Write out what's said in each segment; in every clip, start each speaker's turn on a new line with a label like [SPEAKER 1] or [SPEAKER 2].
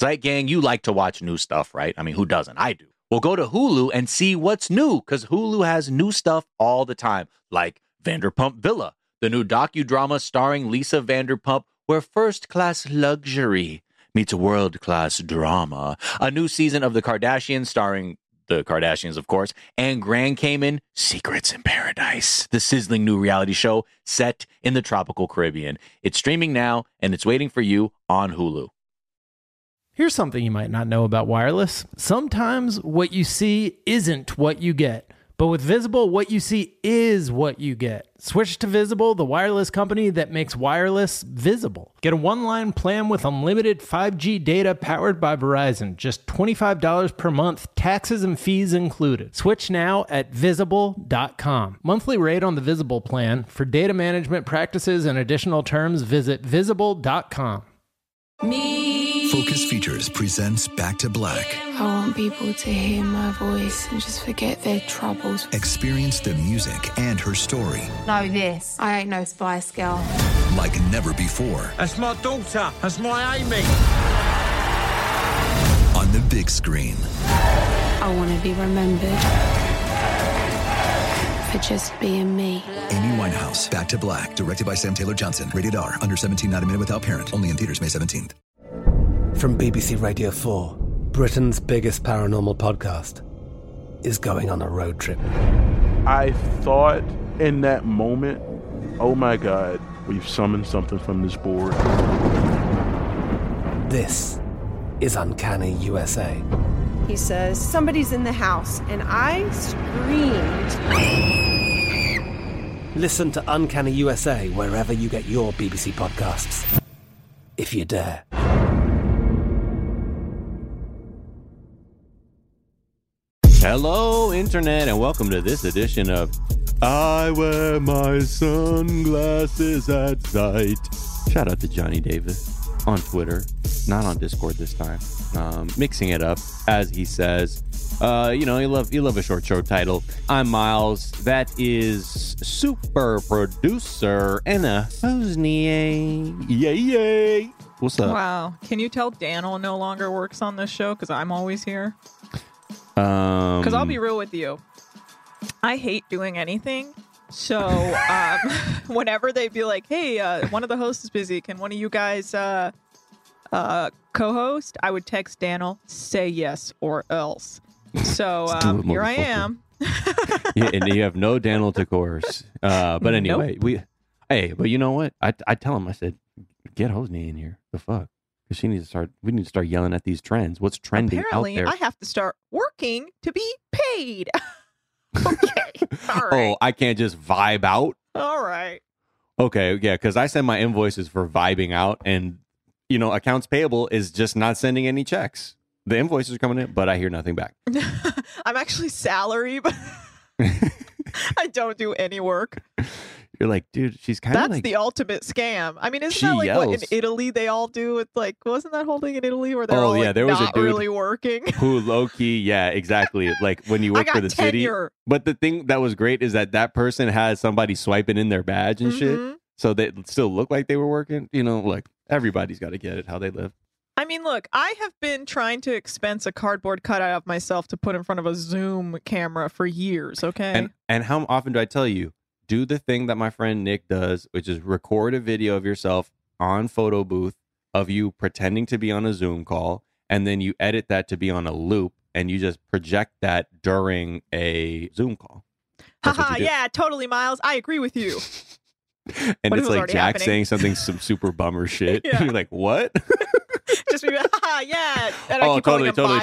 [SPEAKER 1] Zeit Gang, you like to watch new stuff, right? I mean, who doesn't? I do. Well, go to Hulu and see what's new, because Hulu has new stuff all the time, like Vanderpump Villa, the new docudrama starring Lisa Vanderpump, where first-class luxury meets world-class drama. A new season of The Kardashians starring the Kardashians, of course, and Grand Cayman, Secrets in Paradise, the sizzling new reality show set in the tropical Caribbean. It's streaming now, and it's waiting for you on Hulu.
[SPEAKER 2] Here's something you might not know about wireless. Sometimes what you see isn't what you get. But with Visible, what you see is what you get. Switch to Visible, the wireless company that makes wireless visible. Get a one-line plan with unlimited 5G data powered by Verizon. Just $25 per month, taxes and fees included. Switch now at Visible.com. Monthly rate on the Visible plan. For data management practices and additional terms, visit Visible.com.
[SPEAKER 3] Focus Features presents Back to Black.
[SPEAKER 4] I want people to hear my voice and just forget their troubles.
[SPEAKER 3] Experience the music and her story.
[SPEAKER 4] Know this. I ain't no Spice Girl.
[SPEAKER 3] Like never before.
[SPEAKER 5] That's my daughter. That's my Amy.
[SPEAKER 3] On the big screen.
[SPEAKER 4] I want to be remembered for just being me.
[SPEAKER 3] Amy Winehouse, Back to Black. Directed by Sam Taylor Johnson. Rated R. Under 17, not a minute without parent. Only in theaters May 17th.
[SPEAKER 6] From BBC Radio 4, Britain's biggest paranormal podcast is going on a road trip.
[SPEAKER 7] I thought in that moment, oh my God, we've summoned something from this board.
[SPEAKER 6] This is Uncanny USA.
[SPEAKER 8] He says, somebody's in the house, and I screamed.
[SPEAKER 6] Listen to Uncanny USA wherever you get your BBC podcasts, if you dare.
[SPEAKER 1] Hello, Internet, and welcome to this edition of I Wear My Sunglasses at Zeit. Shout out to Johnny Davis on Twitter, not on Discord this time. Mixing it up, as he says. You love a short show title. I'm Miles. That is super producer Anna Hosnier. Yay. What's up?
[SPEAKER 9] Wow. Can you tell Daniel no longer works on this show because I'm always here? Because I'll be real with you. I hate doing anything. So whenever they be like, hey, one of the hosts is busy. Can one of you guys co-host? I would text Daniel, say yes or else. So here I am.
[SPEAKER 1] Yeah, and you have no Daniel to coerce. But anyway,
[SPEAKER 9] Nope.
[SPEAKER 1] But you know what? I tell him, I said, get Hosni in here. The fuck? Because we need to start yelling at these trends. What's trending
[SPEAKER 9] Apparently,
[SPEAKER 1] out there?
[SPEAKER 9] I have to start working to be paid. Okay. All right.
[SPEAKER 1] Oh, I can't just vibe out?
[SPEAKER 9] All right.
[SPEAKER 1] Okay, yeah, because I send my invoices for vibing out, and, accounts payable is just not sending any checks. The invoices are coming in, but I hear nothing back.
[SPEAKER 9] I'm actually salary, but I don't do any work.
[SPEAKER 1] You're like, dude, she's kind of
[SPEAKER 9] That's
[SPEAKER 1] like...
[SPEAKER 9] the ultimate scam. I mean, isn't
[SPEAKER 1] She
[SPEAKER 9] that like what in
[SPEAKER 1] yells.
[SPEAKER 9] Italy they all do? It's like, wasn't that whole thing in Italy where they're all like,
[SPEAKER 1] there was a
[SPEAKER 9] not
[SPEAKER 1] dude
[SPEAKER 9] really working?
[SPEAKER 1] who low-key, yeah, exactly. Like when you
[SPEAKER 9] I
[SPEAKER 1] work for
[SPEAKER 9] got
[SPEAKER 1] the city.
[SPEAKER 9] tenure.
[SPEAKER 1] But the thing that was great is that person has somebody swiping in their badge and shit.
[SPEAKER 9] Mhm.
[SPEAKER 1] So they still look like they were working. Like everybody's got to get it how they live.
[SPEAKER 9] I mean, look, I have been trying to expense a cardboard cutout of myself to put in front of a Zoom camera for years, okay?
[SPEAKER 1] And how often do I tell you, do the thing that my friend Nick does, which is record a video of yourself on photo booth of you pretending to be on a Zoom call, and then you edit that to be on a loop, and you just project that during a Zoom call. That's what
[SPEAKER 9] Haha,
[SPEAKER 1] you do.
[SPEAKER 9] yeah, totally, Miles. I agree with you.
[SPEAKER 1] And
[SPEAKER 9] What if
[SPEAKER 1] it's
[SPEAKER 9] it was
[SPEAKER 1] like
[SPEAKER 9] already
[SPEAKER 1] Jack
[SPEAKER 9] happening?
[SPEAKER 1] saying something some super bummer shit.
[SPEAKER 9] Yeah.
[SPEAKER 1] You're like, what?
[SPEAKER 9] Just be like, haha, yeah. And I
[SPEAKER 1] Oh,
[SPEAKER 9] keep calling
[SPEAKER 1] totally.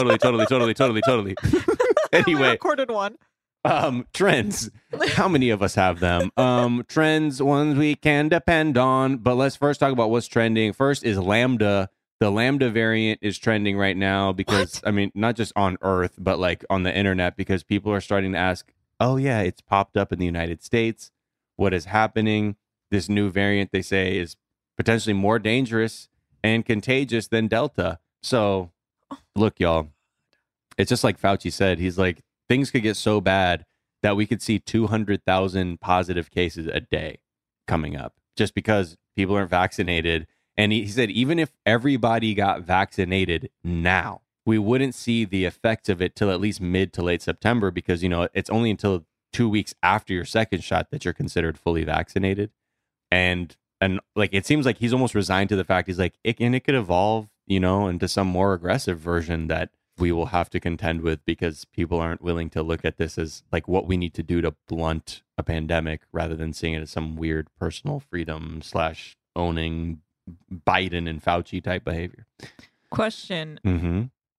[SPEAKER 9] them Miles. I
[SPEAKER 1] Anyway,
[SPEAKER 9] recorded one.
[SPEAKER 1] trends. How many of us have them? Trends, ones we can depend on. But let's first talk about what's trending. First is Lambda. The Lambda variant is trending right now because, I mean, not just on Earth, but like on the internet, because people are starting to ask, oh yeah, it's popped up in the United States. What is happening? This new variant, they say, is potentially more dangerous and contagious than Delta. So look, y'all, it's just like Fauci said. He's like, things could get so bad that we could see 200,000 positive cases a day coming up just because people aren't vaccinated And he said, even if everybody got vaccinated now, we wouldn't see the effects of it till at least mid to late September, because, you know, it's only until 2 weeks after your second shot that you're considered fully vaccinated. And like, it seems like he's almost resigned to the fact, he's like, it could evolve, you know, into some more aggressive version that we will have to contend with, because people aren't willing to look at this as like what we need to do to blunt a pandemic, rather than seeing it as some weird personal freedom / owning Biden and Fauci type behavior.
[SPEAKER 9] Question.
[SPEAKER 1] Mm-hmm.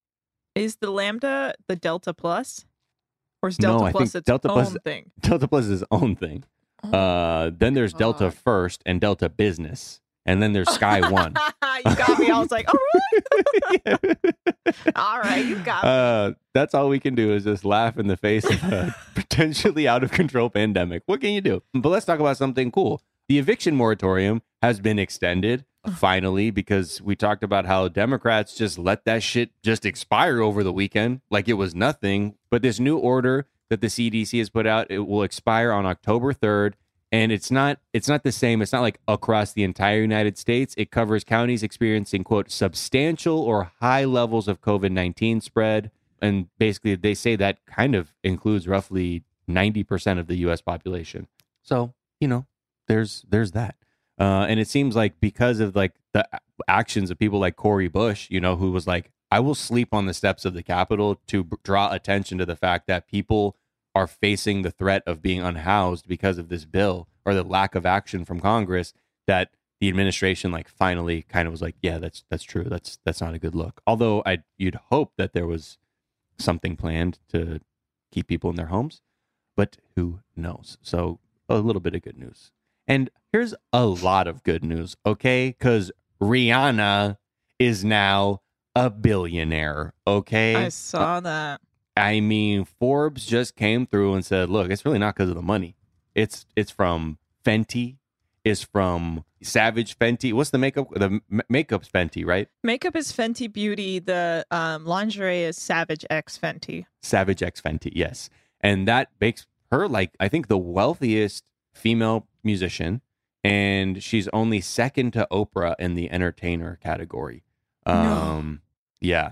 [SPEAKER 9] Is the Lambda the Delta Plus? Or is Delta Plus its own thing?
[SPEAKER 1] Delta Plus is its own thing. Then there's Delta First and Delta Business. And then there's Sky One.
[SPEAKER 9] You got me. I was like, oh, really? All right, you got me.
[SPEAKER 1] That's all we can do is just laugh in the face of a potentially out of control pandemic. What can you do? But let's talk about something cool. The eviction moratorium has been extended finally, because we talked about how Democrats just let that shit just expire over the weekend like it was nothing. But this new order that the CDC has put out, it will expire on October 3rd. And it's not the same. It's not like across the entire United States. It covers counties experiencing, quote, substantial or high levels of COVID-19 spread. And basically, they say that kind of includes roughly 90% of the U.S. population. So, you know, there's that. And it seems like because of like the actions of people like Cori Bush, you know, who was like, I will sleep on the steps of the Capitol to draw attention to the fact that people are facing the threat of being unhoused because of this bill, or the lack of action from Congress, that the administration like finally kind of was like, yeah, that's true. That's not a good look. Although you'd hope that there was something planned to keep people in their homes, but who knows? So a little bit of good news. And here's a lot of good news, okay? Because Rihanna is now a billionaire, okay?
[SPEAKER 9] I saw that.
[SPEAKER 1] I mean, Forbes just came through and said, look, it's really not because of the money. It's from Fenty. It's from Savage Fenty. What's the makeup? The makeup's Fenty, right?
[SPEAKER 9] Makeup is Fenty Beauty. The lingerie is Savage X Fenty.
[SPEAKER 1] Savage X Fenty, yes. And that makes her, like, I think the wealthiest female musician. And she's only second to Oprah in the entertainer category.
[SPEAKER 9] No.
[SPEAKER 1] Yeah.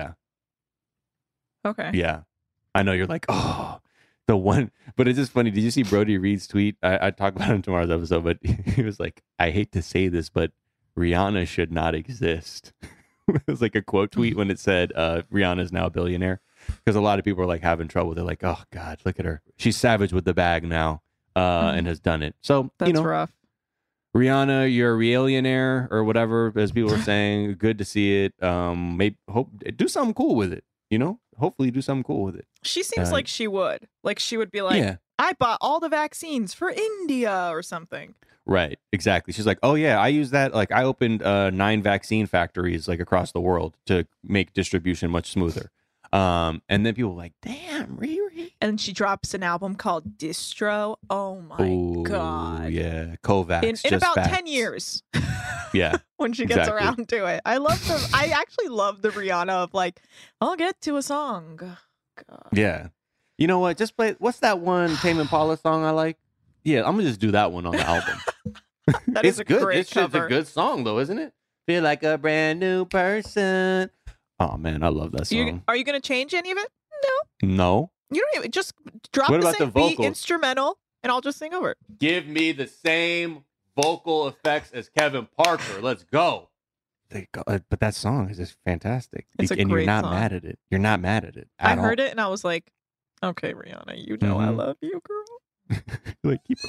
[SPEAKER 9] Okay.
[SPEAKER 1] Yeah. I know you're like, oh, the one, but it's just funny. Did you see Brody Reed's tweet? I talk about it in tomorrow's episode, but he was like, I hate to say this, but Rihanna should not exist. It was like a quote tweet when it said Rihanna is now a billionaire, because a lot of people are like having trouble. They're like, oh God, look at her. She's savage with the bag now and has done it. So,
[SPEAKER 9] that's
[SPEAKER 1] you know,
[SPEAKER 9] rough.
[SPEAKER 1] Rihanna, you're a realionaire or whatever, as people were saying. Good to see it. Maybe do something cool with it. You know, hopefully do something cool with it.
[SPEAKER 9] She seems like she would. Like she would be like,
[SPEAKER 1] yeah.
[SPEAKER 9] I bought all the vaccines for India or something.
[SPEAKER 1] Right. Exactly. She's like, oh yeah, I use that. Like I opened 9 vaccine factories like across the world to make distribution much smoother. And then people were like, damn, Riri.
[SPEAKER 9] And she drops an album called Distro. Oh my God.
[SPEAKER 1] Yeah. Kovacs.
[SPEAKER 9] In about 10 years.
[SPEAKER 1] Yeah.
[SPEAKER 9] When she gets around to it. I actually love the Rihanna of like, I'll get to a song. God.
[SPEAKER 1] Yeah. You know what? Just play. What's that one Tame Impala song I like? Yeah, I'm gonna just do that one on the album.
[SPEAKER 9] That is a
[SPEAKER 1] good.
[SPEAKER 9] great
[SPEAKER 1] It's a good song though, isn't it? Feel like a brand new person. Oh man, I love that song.
[SPEAKER 9] Are you gonna change any of it?
[SPEAKER 1] No.
[SPEAKER 9] You don't even just drop
[SPEAKER 1] What
[SPEAKER 9] the
[SPEAKER 1] about
[SPEAKER 9] same
[SPEAKER 1] the vocals?
[SPEAKER 9] beat instrumental, and I'll just sing over it.
[SPEAKER 1] Give me the same vocal effects as Kevin Parker. Let's go. But that song is just fantastic.
[SPEAKER 9] It's a
[SPEAKER 1] and
[SPEAKER 9] great
[SPEAKER 1] you're not
[SPEAKER 9] song.
[SPEAKER 1] mad at it. You're not mad at it.
[SPEAKER 9] I heard it and I was like, okay, Rihanna, you know I love you, girl.
[SPEAKER 1] Like, keep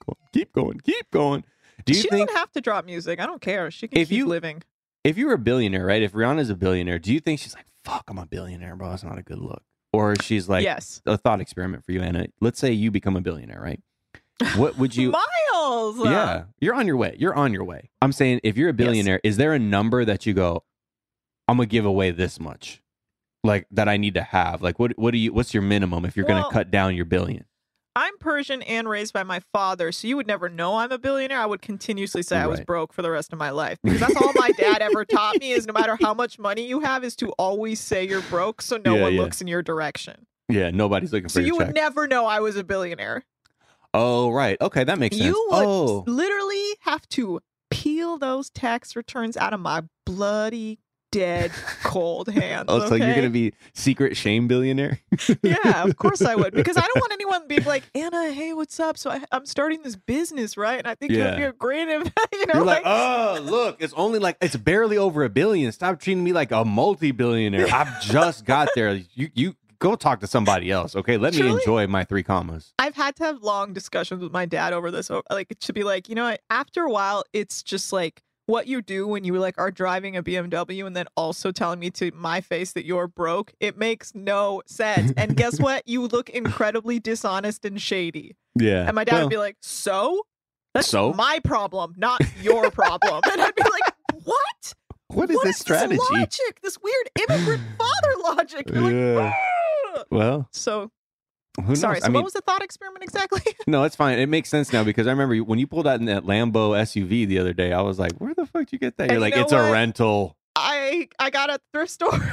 [SPEAKER 1] going. Do you
[SPEAKER 9] She
[SPEAKER 1] think
[SPEAKER 9] doesn't have to drop music. I don't care. She can keep living.
[SPEAKER 1] If you were a billionaire, right? If Rihanna's a billionaire, do you think she's like, fuck, I'm a billionaire, bro? That's not a good look. Or she's like,
[SPEAKER 9] yes.
[SPEAKER 1] A thought experiment for you, Anna. Let's say you become a billionaire, right? What would you...
[SPEAKER 9] Miles!
[SPEAKER 1] Yeah, you're on your way. I'm saying, if you're a billionaire, is there a number that you go, I'm going to give away this much? Like, that I need to have? Like, what's your minimum if you're going to cut down your billion?
[SPEAKER 9] I'm Persian and raised by my father, so you would never know I'm a billionaire. I would continuously say I was broke for the rest of my life, because that's all my dad ever taught me, is no matter how much money you have, is to always say you're broke so no one looks in your direction.
[SPEAKER 1] Yeah, nobody's looking for
[SPEAKER 9] so
[SPEAKER 1] your
[SPEAKER 9] you
[SPEAKER 1] check.
[SPEAKER 9] would never know I was a billionaire.
[SPEAKER 1] Oh, right. Okay, that makes sense.
[SPEAKER 9] You would literally have to peel those tax returns out of my bloody dead cold hands.
[SPEAKER 1] Oh, so
[SPEAKER 9] okay?
[SPEAKER 1] you're gonna be secret shame billionaire?
[SPEAKER 9] Yeah, of course I would, because I don't want anyone being like, Anna, hey, what's up? So I'm starting this business, right? And I think it would be a great,
[SPEAKER 1] You're like, oh, look, it's only like it's barely over $1 billion. Stop treating me like a multi-billionaire. I've just got there. You go talk to somebody else, okay? Let me enjoy my 3 commas.
[SPEAKER 9] I've had to have long discussions with my dad over this. Like, it should be like, after a while, it's just like what you do when you like are driving a BMW and then also telling me to my face that you're broke. It makes no sense. And guess what? You look incredibly dishonest and shady.
[SPEAKER 1] Yeah.
[SPEAKER 9] And my dad would be like, so? That's my problem, not your problem. And I'd be like, what?
[SPEAKER 1] What is this strategy?
[SPEAKER 9] This logic, this weird immigrant father logic. You're like, ah!
[SPEAKER 1] Well,
[SPEAKER 9] so
[SPEAKER 1] who knows?
[SPEAKER 9] sorry. So what was the thought experiment exactly?
[SPEAKER 1] No, it's fine. It makes sense now because I remember when you pulled out in that Lambo SUV the other day. I was like, "Where the fuck did you get that?" You're like, "It's a rental."
[SPEAKER 9] I got a thrift store.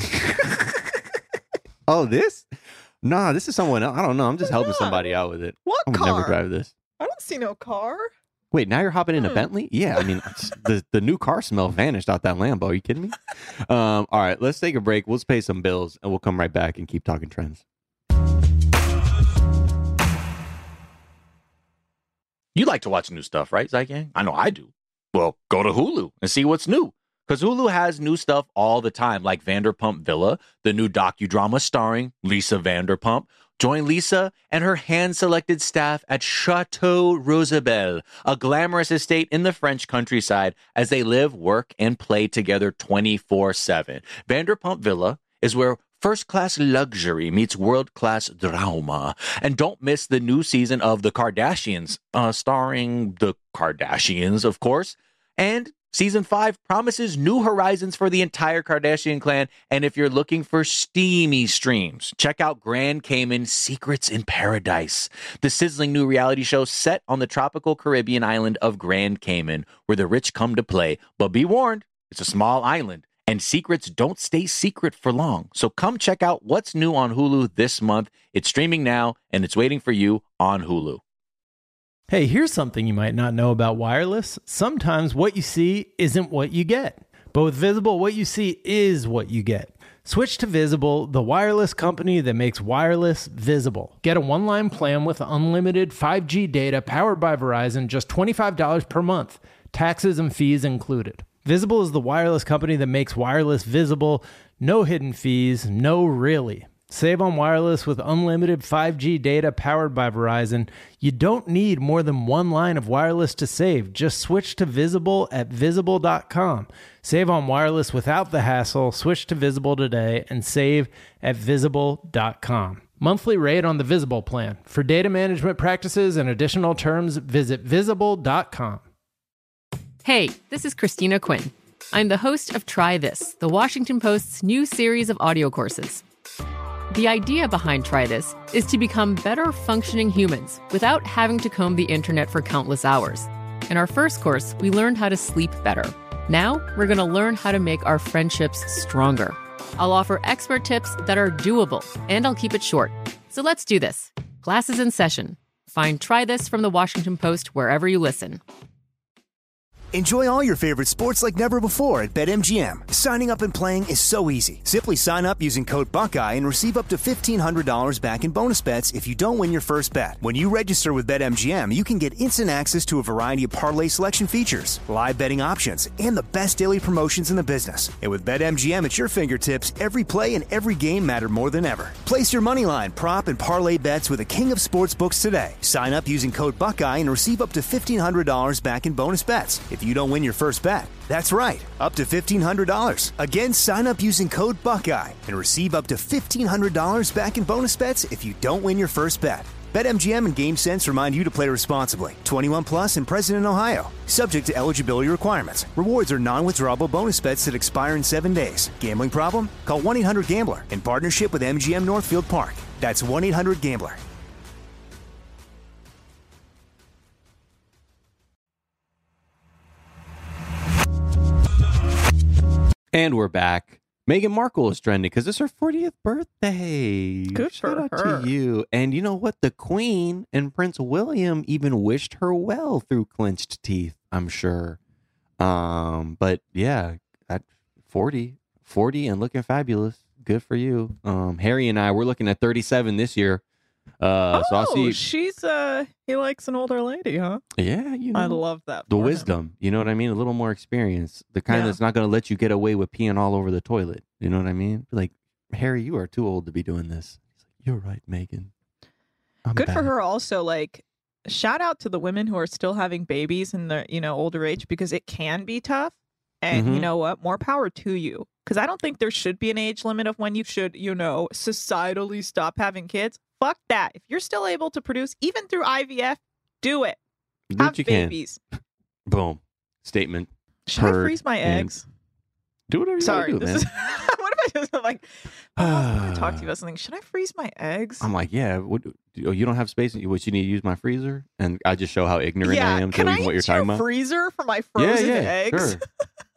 [SPEAKER 1] Oh, this? Nah, this is someone else. I don't know. I'm just helping somebody out with it.
[SPEAKER 9] What
[SPEAKER 1] I would
[SPEAKER 9] car?
[SPEAKER 1] never drive this.
[SPEAKER 9] I don't see no car.
[SPEAKER 1] Wait, now you're hopping in a Bentley? Yeah, I mean, the new car smell vanished out that Lambo. Are you kidding me? All right, let's take a break. Let's pay some bills, and we'll come right back and keep talking trends.
[SPEAKER 10] You like to watch new stuff, right, Zygang? I know I do. Well, go to Hulu and see what's new. Because Hulu has new stuff all the time, like Vanderpump Villa, the new docudrama starring Lisa Vanderpump. Join Lisa and her hand-selected staff at Chateau Rosabelle, a glamorous estate in the French countryside, as they live, work, and play together 24/7. Vanderpump Villa is where first-class luxury meets world-class drama. And don't miss the new season of The Kardashians, starring the Kardashians, of course. And Season 5 promises new horizons for the entire Kardashian clan. And if you're looking for steamy streams, check out Grand Cayman Secrets in Paradise, the sizzling new reality show set on the tropical Caribbean island of Grand Cayman, where the rich come to play. But be warned, it's a small island, and secrets don't stay secret for long. So come check out what's new on Hulu this month. It's streaming now, and it's waiting for you on Hulu.
[SPEAKER 2] Hey, here's something you might not know about wireless. Sometimes what you see isn't what you get. But with Visible, what you see is what you get. Switch to Visible, the wireless company that makes wireless visible. Get a one-line plan with unlimited 5G data powered by Verizon, just $25 per month. Taxes and fees included. Visible is the wireless company that makes wireless visible. No hidden fees, no really. Save on wireless with unlimited 5G data powered by Verizon. You don't need more than one line of wireless to save. Just switch to Visible at Visible.com. Save on wireless without the hassle. Switch to Visible today and save at Visible.com. Monthly rate on the Visible plan. For data management practices and additional terms, visit Visible.com.
[SPEAKER 11] Hey, this is Christina Quinn. I'm the host of Try This, the Washington Post's new series of audio courses. The idea behind Try This is to become better functioning humans without having to comb the internet for countless hours. In our first course, we learned how to sleep better. Now, we're going to learn how to make our friendships stronger. I'll offer expert tips that are doable, and I'll keep it short. So let's do this. Class is in session. Find Try This from the Washington Post wherever you listen.
[SPEAKER 12] Enjoy all your favorite sports like never before at BetMGM. Signing up and playing is so easy. Simply sign up using code Buckeye and receive up to $1,500 back in bonus bets if you don't win your first bet. When you register with BetMGM, you can get instant access to a variety of parlay selection features, live betting options, and the best daily promotions in the business. And with BetMGM at your fingertips, every play and every game matter more than ever. Place your moneyline, prop, and parlay bets with the king of sportsbooks today. Sign up using code Buckeye and receive up to $1,500 back in bonus bets if you don't win your first bet. That's right, up to $1,500. Again, sign up using code Buckeye and receive up to $1,500 back in bonus bets if you don't win your first bet. BetMGM and GameSense remind you to play responsibly. 21 plus and present in Ohio. Subject to eligibility requirements. Rewards are non-withdrawable bonus bets that expire in 7 days. Gambling problem? Call 1-800-GAMBLER in partnership with MGM Northfield Park. That's 1-800-GAMBLER.
[SPEAKER 1] And we're back. Meghan Markle is trending because it's her 40th birthday.
[SPEAKER 9] Good
[SPEAKER 1] Shout out
[SPEAKER 9] her.
[SPEAKER 1] to you. And you know what? The Queen and Prince William even wished her well through clenched teeth. I'm sure. But yeah, at 40 and looking fabulous. Good for you. Harry and I, we're looking at 37 this year. So I'll see.
[SPEAKER 9] She's he likes an older lady, huh?
[SPEAKER 1] Yeah, you know,
[SPEAKER 9] I love that.
[SPEAKER 1] the
[SPEAKER 9] for
[SPEAKER 1] wisdom.
[SPEAKER 9] him.
[SPEAKER 1] You know what I mean? A little more experience. The kind
[SPEAKER 9] Yeah.
[SPEAKER 1] that's not going to let you get away with peeing all over the toilet. You know what I mean? Like, Harry, you are too old to be doing this. He's like, you're right, Megan. I'm
[SPEAKER 9] Good for
[SPEAKER 1] bad."
[SPEAKER 9] her. Also, like, shout out to the women who are still having babies in the older age, because it can be tough. And you
[SPEAKER 1] Mhm.
[SPEAKER 9] know what? More power to you. Because I don't think there should be an age limit of when you should, societally stop having kids. Fuck that. If you're still able to produce, even through IVF, do it.
[SPEAKER 1] Do
[SPEAKER 9] Have
[SPEAKER 1] what you can.
[SPEAKER 9] babies.
[SPEAKER 1] Boom. Statement.
[SPEAKER 9] Should I
[SPEAKER 1] Heard
[SPEAKER 9] freeze my
[SPEAKER 1] and-
[SPEAKER 9] eggs?
[SPEAKER 1] Do whatever you
[SPEAKER 9] Sorry.
[SPEAKER 1] want to do,
[SPEAKER 9] This
[SPEAKER 1] man.
[SPEAKER 9] is what if I just I'm like, I want to talk to you about something. Should I freeze my eggs?
[SPEAKER 1] I'm like, yeah. You don't have space? What, you need to use my freezer? And I just show how ignorant I am to
[SPEAKER 9] can I
[SPEAKER 1] even what you're
[SPEAKER 9] use
[SPEAKER 1] talking
[SPEAKER 9] your
[SPEAKER 1] about.
[SPEAKER 9] freezer for my frozen eggs?
[SPEAKER 1] Sure.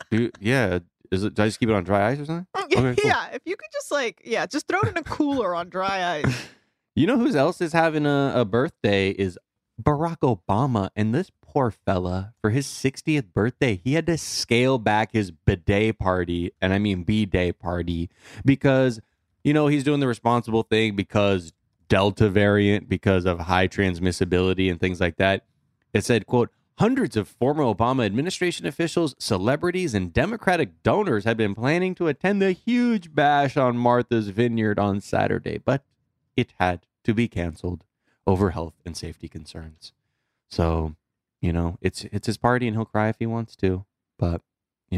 [SPEAKER 1] Yeah. Is it? Do I just keep it on dry ice or something? Okay, cool.
[SPEAKER 9] Yeah, if you could just just throw it in a cooler on dry ice.
[SPEAKER 1] You know who else is having a birthday is Barack Obama. And this poor fella, for his 60th birthday, he had to scale back his bidet party. And I mean B-Day party. Because, he's doing the responsible thing because Delta variant, because of high transmissibility and things like that. It said, quote, hundreds of former Obama administration officials, celebrities, and Democratic donors had been planning to attend the huge bash on Martha's Vineyard on Saturday, but it had to be canceled over health and safety concerns. So, it's his party and he'll cry if he wants to, but, I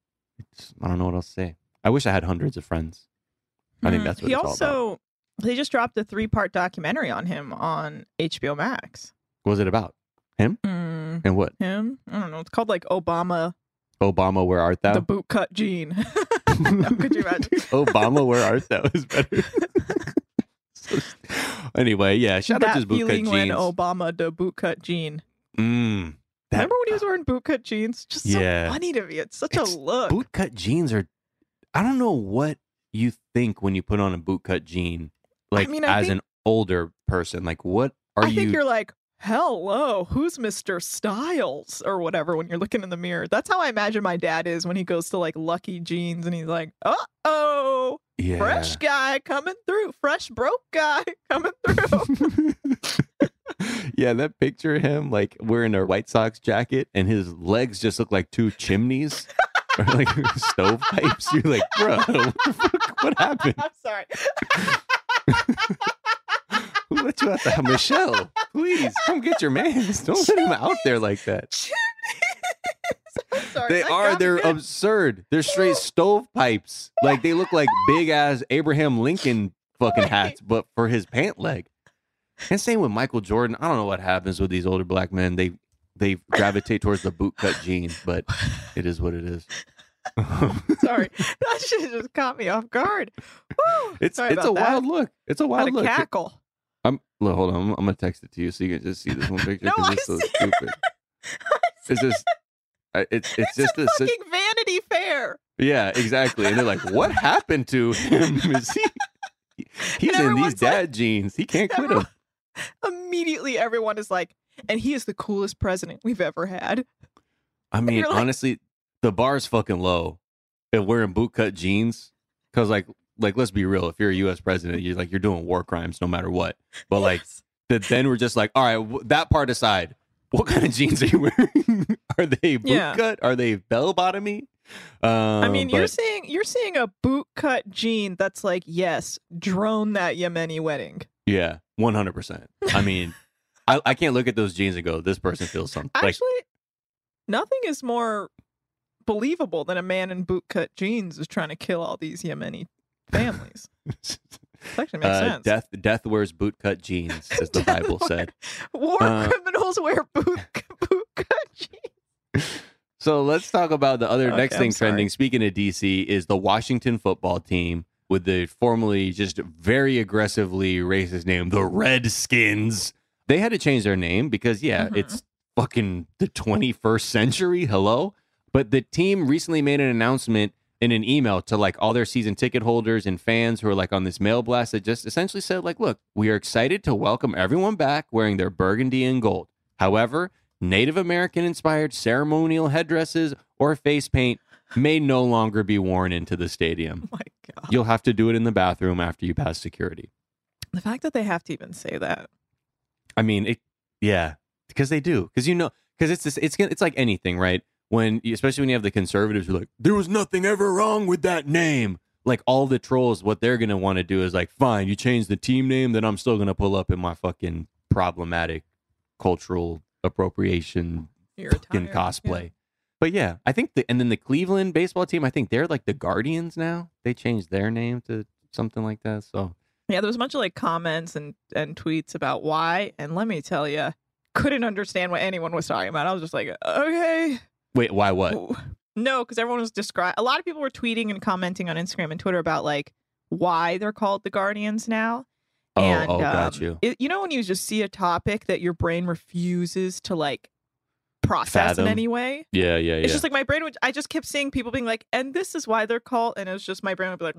[SPEAKER 1] don't know what else to say. I wish I had hundreds of friends. I think that's what
[SPEAKER 9] he
[SPEAKER 1] it's all about.
[SPEAKER 9] also they just dropped a 3-part documentary on him on HBO Max.
[SPEAKER 1] What was it about? Him? And what?
[SPEAKER 9] Him? I don't know. It's called like Obama,
[SPEAKER 1] Obama, where art thou?
[SPEAKER 9] the bootcut gene. No, could you imagine?
[SPEAKER 1] Obama, where art thou is better. Anyway, yeah, shout out to his
[SPEAKER 9] that
[SPEAKER 1] bootcut
[SPEAKER 9] feeling when
[SPEAKER 1] jeans.
[SPEAKER 9] Obama the bootcut gene.
[SPEAKER 1] That-
[SPEAKER 9] Remember when he was wearing bootcut jeans? Just so
[SPEAKER 1] Yeah.
[SPEAKER 9] funny to me. It's such a look.
[SPEAKER 1] Bootcut jeans are, I don't know what you think when you put on a bootcut jean, like
[SPEAKER 9] I
[SPEAKER 1] as
[SPEAKER 9] think-
[SPEAKER 1] an older person. Like, what are
[SPEAKER 9] I
[SPEAKER 1] you?
[SPEAKER 9] think you're like, hello, who's Mr. Styles or whatever when you're looking in the mirror. That's how I imagine my dad is when he goes to like Lucky Jeans and he's like, uh-oh,
[SPEAKER 1] Yeah.
[SPEAKER 9] fresh guy coming through, fresh broke guy coming through.
[SPEAKER 1] Yeah, that picture of him like wearing a White Sox jacket and his legs just look like two chimneys or like stovepipes. You're like, bro, what the fuck? What happened?
[SPEAKER 9] I'm sorry.
[SPEAKER 1] Who let you out the Michelle? Please come get your mans. Don't let him out there like that.
[SPEAKER 9] I'm sorry.
[SPEAKER 1] They
[SPEAKER 9] That
[SPEAKER 1] are.
[SPEAKER 9] got
[SPEAKER 1] They're
[SPEAKER 9] me.
[SPEAKER 1] absurd. They're straight stovepipes. Like they look like big ass Abraham Lincoln fucking hats, but for his pant leg. And same with Michael Jordan. I don't know what happens with these older black men. They gravitate towards the bootcut jeans, but it is what it is.
[SPEAKER 9] Sorry. That shit just caught me off guard. Woo!
[SPEAKER 1] It's
[SPEAKER 9] Sorry
[SPEAKER 1] a
[SPEAKER 9] about that.
[SPEAKER 1] wild look. It's a
[SPEAKER 9] Had
[SPEAKER 1] wild
[SPEAKER 9] a
[SPEAKER 1] look.
[SPEAKER 9] cackle.
[SPEAKER 1] Look, hold on. I'm gonna text it to you so you can just see this one picture
[SPEAKER 9] No,
[SPEAKER 1] because
[SPEAKER 9] I
[SPEAKER 1] it's so
[SPEAKER 9] see it.
[SPEAKER 1] stupid. It's just, it's just
[SPEAKER 9] a fucking Vanity Fair.
[SPEAKER 1] yeah, exactly. And they're like, what happened to him? Is he's in these
[SPEAKER 9] everyone's like-
[SPEAKER 1] dad jeans. He can't quit them.
[SPEAKER 9] Immediately, everyone is like, and he is the coolest president we've ever had.
[SPEAKER 1] I mean,
[SPEAKER 9] you're like-
[SPEAKER 1] honestly, the bar's fucking low if wearing bootcut jeans. Because like let's be real. If you're a U.S. president, you're doing war crimes no matter what. But like, then we're just like, all right, that part aside, what kind of jeans are you wearing? Are they
[SPEAKER 9] Yeah.
[SPEAKER 1] bootcut? Are they bell bottomy?
[SPEAKER 9] I mean, you're
[SPEAKER 1] but-
[SPEAKER 9] seeing a bootcut jean that's like, yes, drone that Yemeni wedding.
[SPEAKER 1] Yeah, 100%. I mean, I can't look at those jeans and go, this person feels something.
[SPEAKER 9] Actually, nothing is more believable than a man in bootcut jeans is trying to kill all these Yemeni families. It actually makes sense.
[SPEAKER 1] Death wears bootcut jeans, as the Bible said.
[SPEAKER 9] War criminals wear bootcut jeans.
[SPEAKER 1] So let's talk about the other
[SPEAKER 9] Okay,
[SPEAKER 1] next thing
[SPEAKER 9] I'm sorry.
[SPEAKER 1] trending. Speaking of DC, is the Washington football team with the formerly just very aggressively racist name, the Redskins. They had to change their name because, it's fucking the 21st century. Hello. But the team recently made an announcement in an email to like all their season ticket holders and fans who are like on this mail blast that just essentially said like, look, we are excited to welcome everyone back wearing their burgundy and gold. However, Native American-inspired ceremonial headdresses or face paint may no longer be worn into the stadium.
[SPEAKER 9] Oh my God.
[SPEAKER 1] You'll have to do it in the bathroom after you pass security.
[SPEAKER 9] The fact that they have to even say that.
[SPEAKER 1] I mean, because they do. Because it's like anything, right? Especially when you have the conservatives who are like, there was nothing ever wrong with that name. Like all the trolls, what they're going to want to do is like, fine, you change the team name, then I'm still going to pull up in my fucking problematic cultural appropriation fucking cosplay. Yeah. But yeah, I think and then the Cleveland baseball team, I think they're like the Guardians now. They changed their name to something like that. So
[SPEAKER 9] yeah, there was a bunch of like comments and tweets about why. And let me tell you, couldn't understand what anyone was talking about. I was just like, okay.
[SPEAKER 1] Wait, why what?
[SPEAKER 9] No, because everyone was describing. A lot of people were tweeting and commenting on Instagram and Twitter about like why they're called the Guardians now.
[SPEAKER 1] Got you.
[SPEAKER 9] You know when you just see a topic that your brain refuses to like process
[SPEAKER 1] fathom.
[SPEAKER 9] In any way?
[SPEAKER 1] Yeah.
[SPEAKER 9] It's just like my brain I just kept seeing people being like, and this is why they're called, and it was just my brain would be like,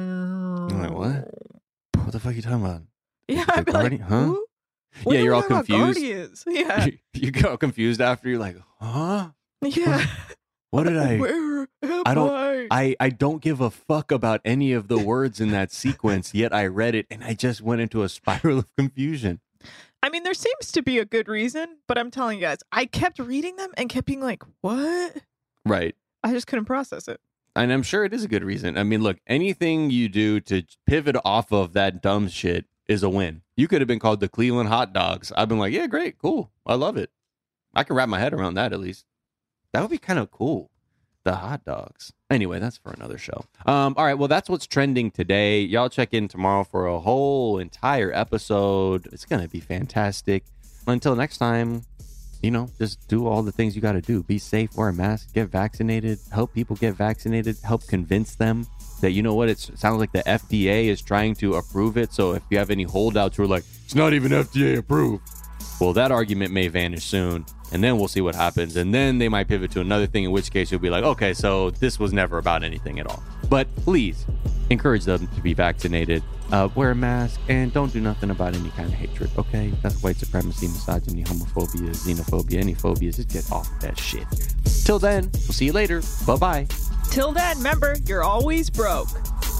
[SPEAKER 1] what? What the fuck are you talking about?
[SPEAKER 9] Yeah, I'd be like,
[SPEAKER 1] huh? Yeah, you're all confused.
[SPEAKER 9] Yeah,
[SPEAKER 1] you go confused after. You're like, huh?
[SPEAKER 9] Yeah.
[SPEAKER 1] What did I?
[SPEAKER 9] Where am
[SPEAKER 1] I don't give a fuck about any of the words in that sequence. Yet I read it and I just went into a spiral of confusion.
[SPEAKER 9] I mean, there seems to be a good reason, but I'm telling you guys, I kept reading them and kept being like, what?
[SPEAKER 1] Right.
[SPEAKER 9] I just couldn't process it.
[SPEAKER 1] And I'm sure it is a good reason. I mean, look, anything you do to pivot off of that dumb shit is a win. You could have been called the Cleveland Hot Dogs. I've been like, yeah, great, cool. I love it. I can wrap my head around that at least. That would be kind of cool. The hot dogs. Anyway, that's for another show. All right, well, that's what's trending today. Y'all check in tomorrow for a whole entire episode. It's going to be fantastic. Until next time, just do all the things you got to do. Be safe, wear a mask, get vaccinated, help people get vaccinated, help convince them that, you know what, it sounds like the FDA is trying to approve it. So if you have any holdouts who are like, it's not even FDA approved, well, that argument may vanish soon. And then we'll see what happens. And then they might pivot to another thing, in which case you'll be like, okay, so this was never about anything at all. But please encourage them to be vaccinated, wear a mask, and don't do nothing about any kind of hatred, okay? That's white supremacy, misogyny, homophobia, xenophobia, any phobias. Just get off that shit. Till then, we'll see you later. Bye-bye.
[SPEAKER 9] Till then, remember, you're always broke.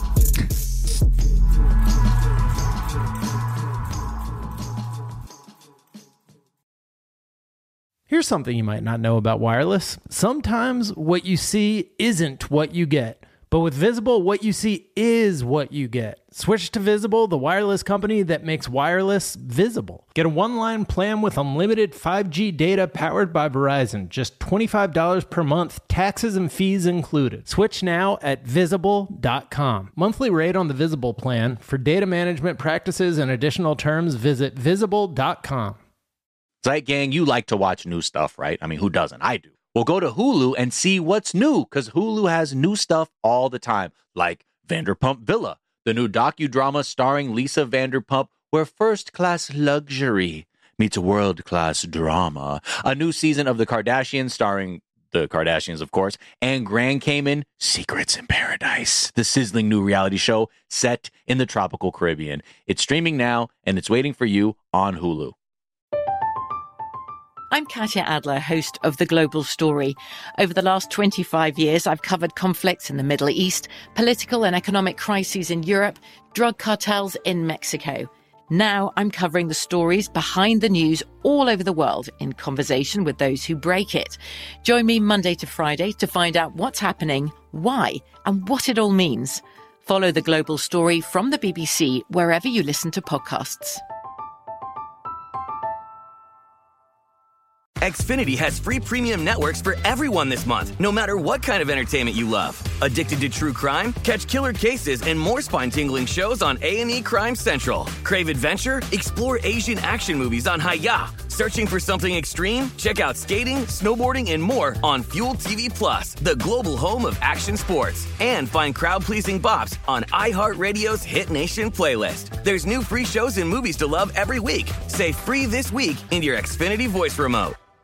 [SPEAKER 2] Here's something you might not know about wireless. Sometimes what you see isn't what you get. But with Visible, what you see is what you get. Switch to Visible, the wireless company that makes wireless visible. Get a one-line plan with unlimited 5G data powered by Verizon. Just $25 per month, taxes and fees included. Switch now at Visible.com. Monthly rate on the Visible plan. For data management practices and additional terms, visit Visible.com.
[SPEAKER 10] Zeit Gang, you like to watch new stuff, right? I mean, who doesn't? I do. Well, go to Hulu and see what's new, because Hulu has new stuff all the time, like Vanderpump Villa, the new docudrama starring Lisa Vanderpump, where first-class luxury meets world-class drama, a new season of The Kardashians starring the Kardashians, of course, and Grand Cayman, Secrets in Paradise, the sizzling new reality show set in the tropical Caribbean. It's streaming now, and it's waiting for you on Hulu.
[SPEAKER 13] I'm Katya Adler, host of The Global Story. Over the last 25 years, I've covered conflicts in the Middle East, political and economic crises in Europe, drug cartels in Mexico. Now I'm covering the stories behind the news all over the world in conversation with those who break it. Join me Monday to Friday to find out what's happening, why, and what it all means. Follow The Global Story from the BBC wherever you listen to podcasts.
[SPEAKER 14] Xfinity has free premium networks for everyone this month, no matter what kind of entertainment you love. Addicted to true crime? Catch killer cases and more spine-tingling shows on A&E Crime Central. Crave adventure? Explore Asian action movies on Hi-Ya. Searching for something extreme? Check out skating, snowboarding, and more on Fuel TV Plus, the global home of action sports. And find crowd-pleasing bops on iHeartRadio's Hit Nation playlist. There's new free shows and movies to love every week. Say free this week in your Xfinity voice remote.